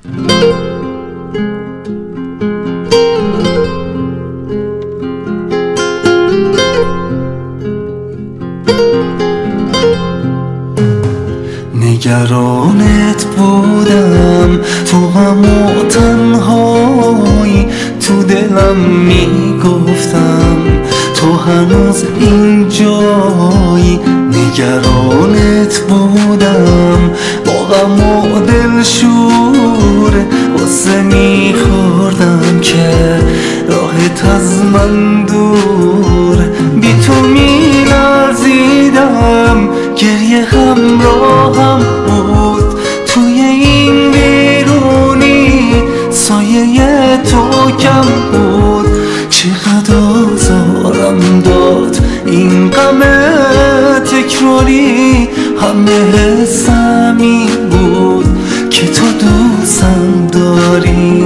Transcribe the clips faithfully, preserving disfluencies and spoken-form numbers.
نگرانت بودم تو غم و تنهایی، تو دلم میگفتم تو هنوز اینجایی. نگرانت بودم با غم و دلشوره، واسه میخوردم که راحت از من دوره. بی تو میلرزیدم، گریه همراهم بود توی این بیرونی، سایه تو کم بود. چقدر آزارم داد این غم تکراری، همه حسم این بود که تو دوستم داری.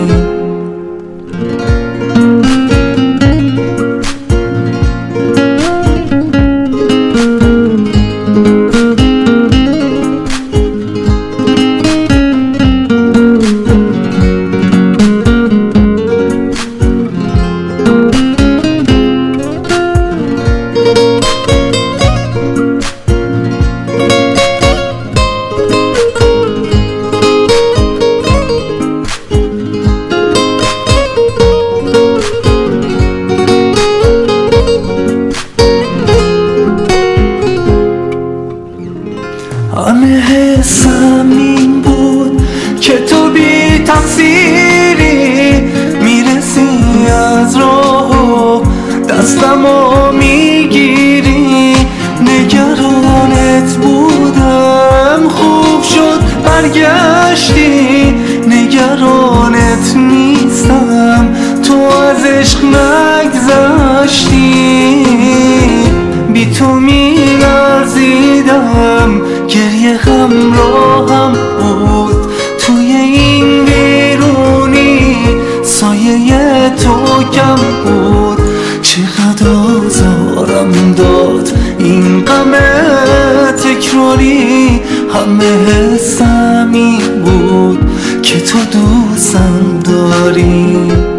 همه حسم این بود که تو بی تقصیری، میرسی از راه و دستمو میگیری. نگرانت بودم خوب شد برگشتی، نگرانت نیستم تو از عشق نگذشتی. بی تو میلرزیدم، گریه همراهم بود توی این بیرونی، سایه تو کم بود. چقدر آزارم داد این غم تکراری، همه حسم این بود که تو دوستم داری.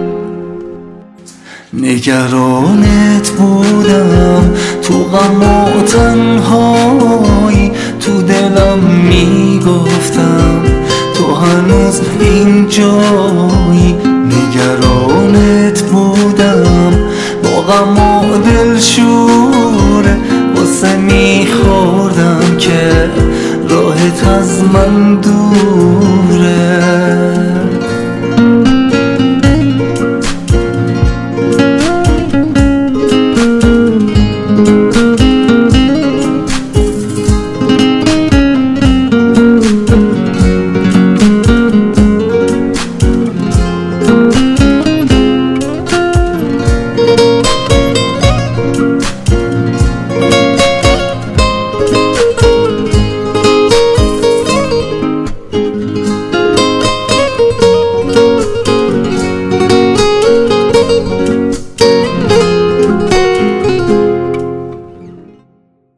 نگرانت بودم تو غم و تنهایی، تو دلم میگفتم تو هنوز اینجایی. نگرانت بودم با غم و دلشوره، واسه میخوردم که راحت از من دوره.